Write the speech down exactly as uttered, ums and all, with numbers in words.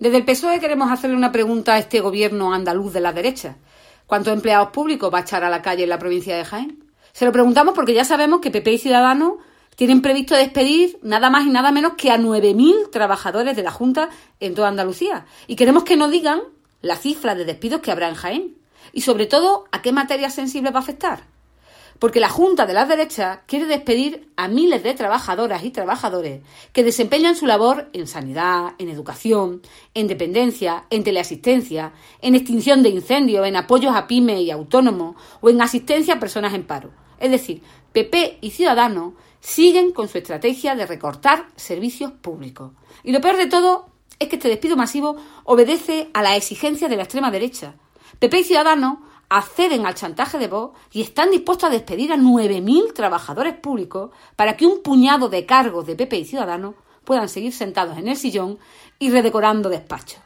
Desde el P S O E queremos hacerle una pregunta a este gobierno andaluz de la derecha. ¿Cuántos empleados públicos va a echar a la calle en la provincia de Jaén? Se lo preguntamos porque ya sabemos que P P y Ciudadanos tienen previsto despedir nada más y nada menos que a nueve mil trabajadores de la Junta en toda Andalucía. Y queremos que nos digan la cifra de despidos que habrá en Jaén. Y sobre todo, ¿a qué materias sensibles va a afectar? Porque la Junta de las derechas quiere despedir a miles de trabajadoras y trabajadores que desempeñan su labor en sanidad, en educación, en dependencia, en teleasistencia, en extinción de incendios, en apoyos a pymes y autónomos o en asistencia a personas en paro. Es decir, P P y Ciudadanos siguen con su estrategia de recortar servicios públicos. Y lo peor de todo es que este despido masivo obedece a la exigencia de la extrema derecha. P P y Ciudadanos acceden al chantaje de Vox y están dispuestos a despedir a nueve mil trabajadores públicos para que un puñado de cargos de P P y Ciudadanos puedan seguir sentados en el sillón y redecorando despachos.